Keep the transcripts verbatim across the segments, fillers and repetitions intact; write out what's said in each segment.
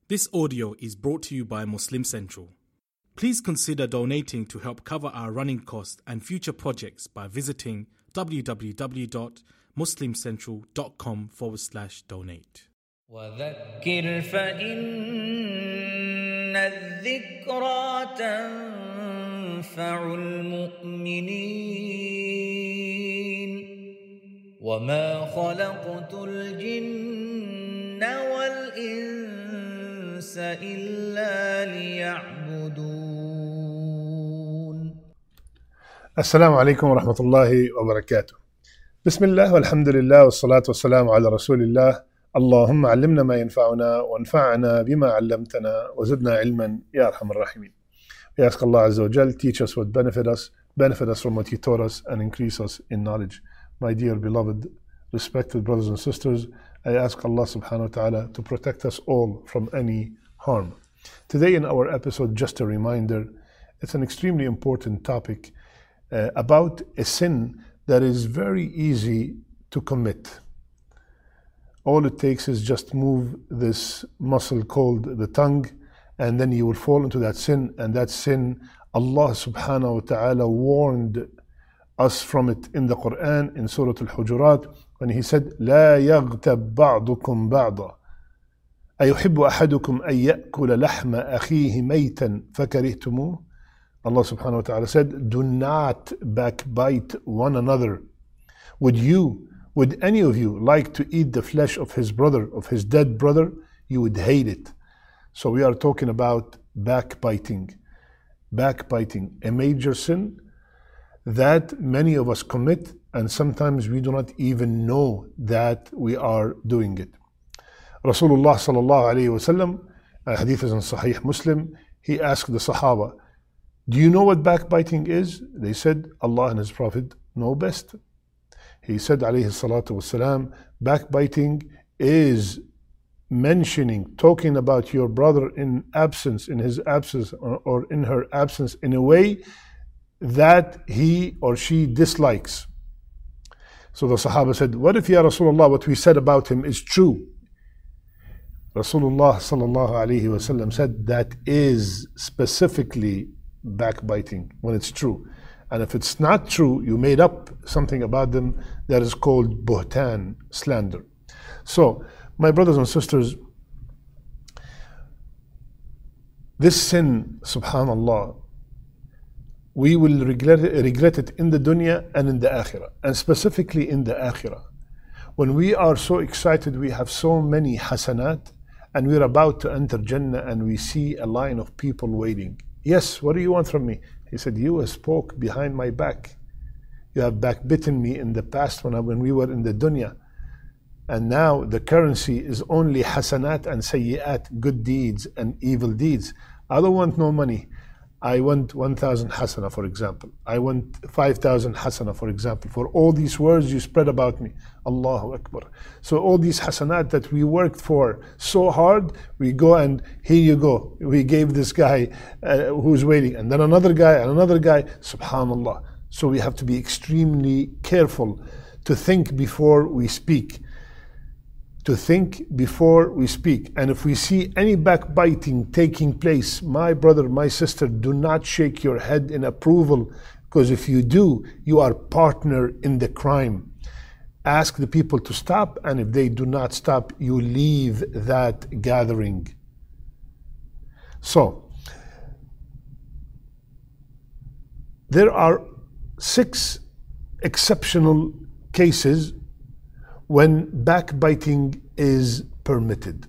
This audio is brought to you by Muslim Central. Please consider donating to help cover our running costs and future projects by visiting www.muslimcentral.com forward slash donate. وذكر فإن الذكرى تنفع المؤمنين وما خلقت الجن والإنس إلا ليعبدون. السلام عليكم ورحمة الله وبركاته. بسم الله والحمد لله والصلاة والسلام على رسول الله. اللهم علمنا ما ينفعنا وانفعنا بما علمتنا وزدنا علما يا أرحم الراحمين. We ask Allah Azza wa Jal, teach us what benefit us, benefit us from what He taught us, and increase us in knowledge. My dear beloved, respected brothers and sisters, I ask Allah subhanahu wa ta'ala to protect us all from any harm. Today in our episode, just a reminder, it's an extremely important topic uh, about a sin that is very easy to commit. All it takes is just move this muscle called the tongue, and then you will fall into that sin. And that sin, Allah subhanahu wa ta'ala warned us from it in the Quran, in Surah Al-Hujurat, when He said, لا يغتب بعضكم بعضا أيحب أحدكم أن يأكل لحم أخيه ميتا فكرهتموه. Allah subhanahu wa ta'ala said, do not backbite one another. Would you Would any of you like to eat the flesh of his brother, of his dead brother? You would hate it. So we are talking about backbiting. Backbiting, a major sin that many of us commit, and sometimes we do not even know that we are doing it. Rasulullah sallallahu alayhi wa sallam, a hadith is in Sahih Muslim, he asked the Sahaba, do you know what backbiting is? They said, Allah and His Prophet know best. He said, alayhi salatu wasalam, backbiting is mentioning, talking about your brother in absence, in his absence, or, or in her absence, in a way that he or she dislikes. So the Sahaba said, what if, Ya Rasulullah, what we said about him is true? Rasulullah sallallahu alayhi wasallam said, that is specifically backbiting when it's true. And if it's not true, you made up something about them, that is called buhtan, slander. So, my brothers and sisters, this sin, subhanallah, we will regret it, regret it in the dunya and in the akhirah, and specifically in the akhirah. When we are so excited, we have so many hasanat, and we're about to enter Jannah, and we see a line of people waiting. Yes, what do you want from me? He said, you have spoke behind my back. You have backbitten me in the past when, I, when we were in the dunya. And now the currency is only hasanat and sayyi'at, good deeds and evil deeds. I don't want no money. I want one thousand hasana, for example. I want five thousand hasana, for example, for all these words you spread about me. Allahu Akbar. So all these hasanat that we worked for so hard, we go and here you go. We gave this guy uh, who's waiting, and then another guy, and another guy. Subhanallah. So we have to be extremely careful to think before we speak. To think before we speak. And if we see any backbiting taking place, my brother, my sister, do not shake your head in approval, because if you do, you are partner in the crime. Ask the people to stop, and if they do not stop, you leave that gathering. So, there are six exceptional cases when backbiting is permitted.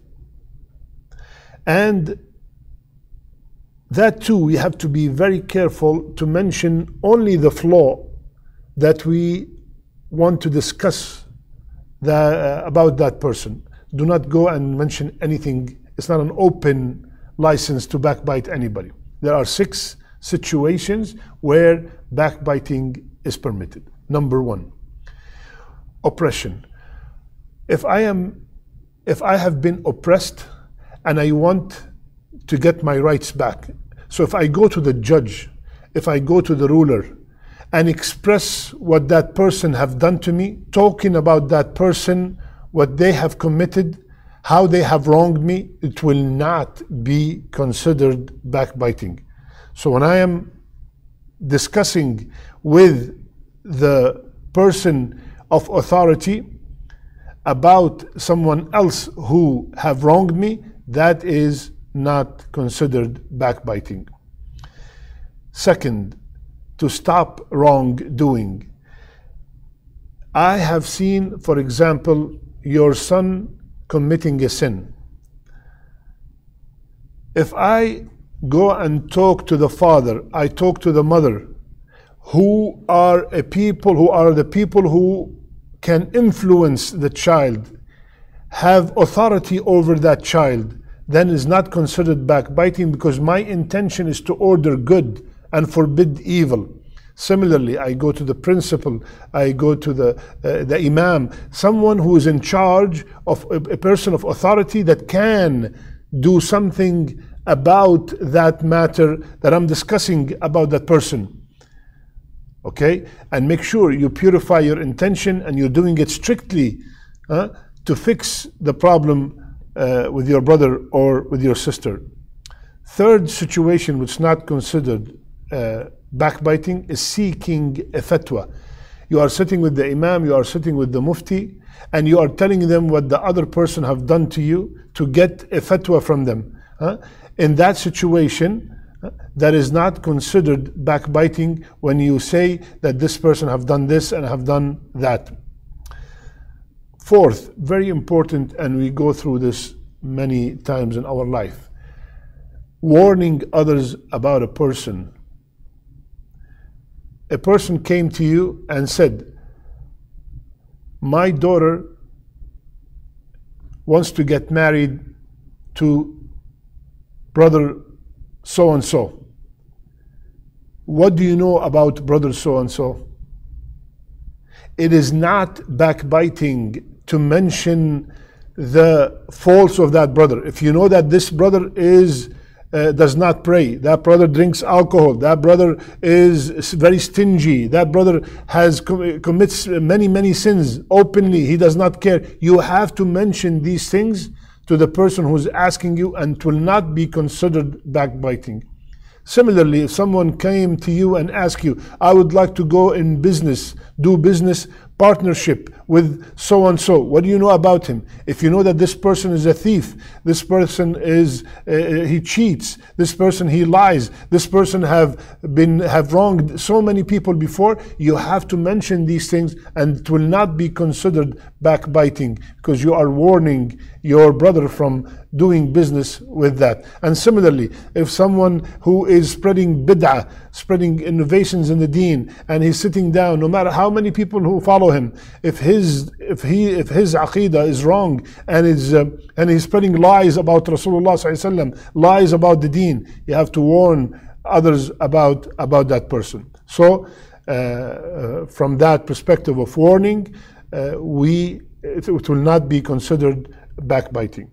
And that too, we have to be very careful to mention only the flaw that we want to discuss the, uh, about that person. Do not go and mention anything. It's not an open license to backbite anybody. There are six situations where backbiting is permitted. Number one, oppression. If I am, if I have been oppressed and I want to get my rights back, so if I go to the judge, if I go to the ruler and express what that person have done to me, talking about that person, what they have committed, how they have wronged me, it will not be considered backbiting. So when I am discussing with the person of authority about someone else who have wronged me, that is not considered backbiting. Second, to stop wrongdoing. I have seen, for example, your son committing a sin. If I go and talk to the father, I talk to the mother, who are a people who are the people who can influence the child, have authority over that child, then is not considered backbiting, because my intention is to order good and forbid evil. Similarly, I go to the principal, I go to the uh, the imam, someone who is in charge of a, a person of authority that can do something about that matter that I'm discussing about that person. Okay? And make sure you purify your intention and you're doing it strictly uh, to fix the problem uh, with your brother or with your sister. Third situation which is not considered uh, backbiting is seeking a fatwa. You are sitting with the imam, you are sitting with the mufti, and you are telling them what the other person have done to you to get a fatwa from them. Uh, in that situation, uh, that is not considered backbiting when you say that this person have done this and have done that. Fourth, very important, and we go through this many times in our life, warning others about a person. A person came to you and said, my daughter wants to get married to brother so-and-so. What do you know about brother so-and-so? It is not backbiting to mention the faults of that brother. If you know that this brother is Uh, does not pray, that brother drinks alcohol, that brother is very stingy, that brother has com- commits many many sins openly, he does not care, you have to mention these things to the person who's asking you, and it will not be considered backbiting. Similarly, if someone came to you and asked you, I would like to go in business, do business partnership with so-and-so. What do you know about him? If you know that this person is a thief, this person is, uh, he cheats, this person he lies, this person have been, have wronged so many people before, you have to mention these things, and it will not be considered backbiting, because you are warning your brother from doing business with that. And similarly, if someone who is spreading bid'ah, spreading innovations in the deen, and he's sitting down, no matter how many people who follow him, if his if he if his aqidah is wrong, and is uh, and he's spreading lies about Rasulullah sallallahu alaihi wasallam, lies about the deen, you have to warn others about about that person. So uh, uh, from that perspective of warning, uh, we it, it will not be considered backbiting.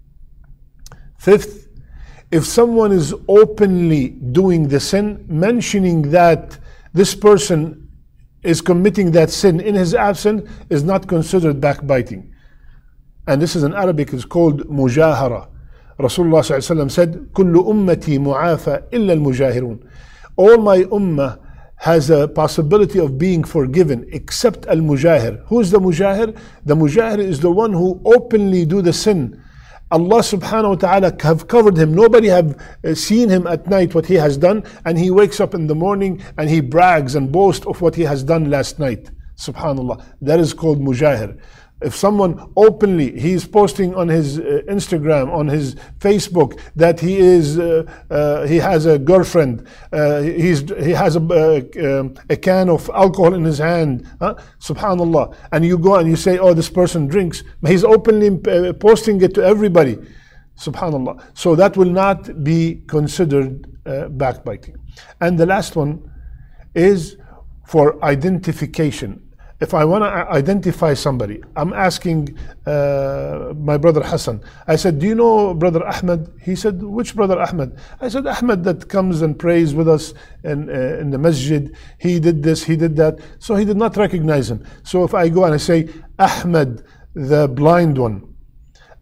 Fifth, if someone is openly doing the sin, mentioning that this person is committing that sin in his absence is not considered backbiting. And this is in Arabic, is called mujahara. Rasulullah sallallahu alaihi wasallam said, "Kullu ummati mu'afa illa al-mujahirun." All my ummah has a possibility of being forgiven except al-mujahir. Who is the mujahir? The mujahir is the one who openly do the sin. Allah subhanahu wa ta'ala have covered him. Nobody have seen him at night what he has done, and he wakes up in the morning and he brags and boasts of what he has done last night. Subhanallah. That is called mujahir. If someone openly, he's posting on his uh, Instagram, on his Facebook, that he is, uh, uh, he has a girlfriend, uh, he's, he has a, uh, a can of alcohol in his hand, huh? Subhanallah, and you go and you say, oh, this person drinks, he's openly uh, posting it to everybody, Subhanallah. So that will not be considered uh, backbiting. And the last one is for identification. If I want to identify somebody, I'm asking uh, my brother Hassan. I said, do you know brother Ahmed? He said, which brother Ahmed? I said, Ahmed that comes and prays with us in, uh, in the masjid. He did this, he did that. So he did not recognize him. So if I go and I say, Ahmed, the blind one,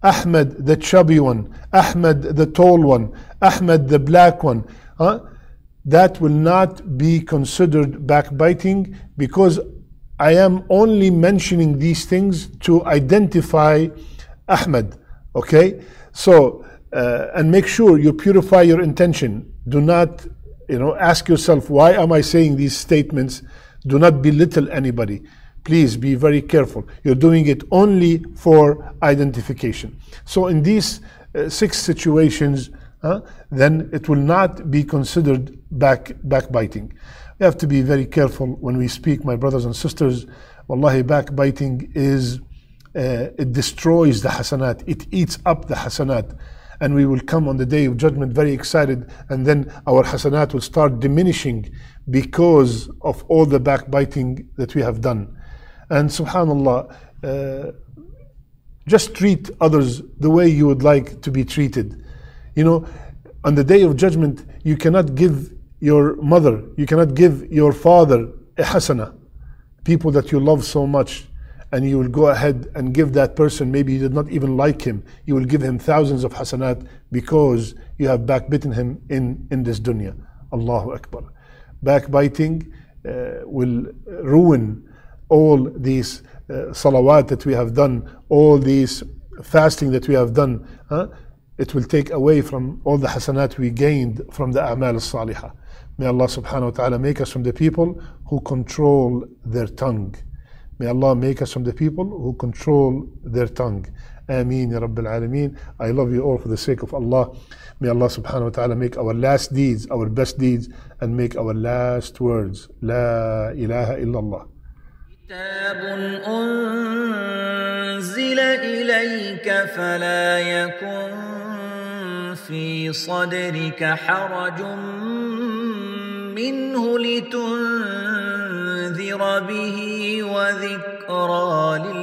Ahmed the chubby one, Ahmed the tall one, Ahmed the black one. Huh? That will not be considered backbiting, because I am only mentioning these things to identify Ahmed. Okay? So, uh, and make sure you purify your intention. Do not, you know, ask yourself, why am I saying these statements? Do not belittle anybody. Please be very careful. You're doing it only for identification. So in these uh, six situations, uh, then it will not be considered back backbiting. We have to be very careful when we speak, my brothers and sisters. Wallahi, backbiting is, uh, it destroys the hasanat. It eats up the hasanat. And we will come on the day of judgment very excited, and then our hasanat will start diminishing because of all the backbiting that we have done. And subhanallah, uh, just treat others the way you would like to be treated. You know, on the day of judgment, you cannot give your mother, you cannot give your father a hasana, people that you love so much, and you will go ahead and give that person, maybe you did not even like him, you will give him thousands of hasanat because you have backbitten him in, in this dunya. Allahu Akbar. Backbiting uh, will ruin all these uh, salawat that we have done, all these fasting that we have done. Huh? It will take away from all the hasanat we gained from the a'mal as-salihah. May Allah subhanahu wa ta'ala make us from the people who control their tongue. May Allah make us from the people who control their tongue. Ameen ya Rabbil Alameen. I love you all for the sake of Allah. May Allah subhanahu wa ta'ala make our last deeds our best deeds, and make our last words La ilaha illallah. كتاب أنزل إليك فلا يكن في صدرك حرج منه لتنذر به وذكرى للمؤمنين.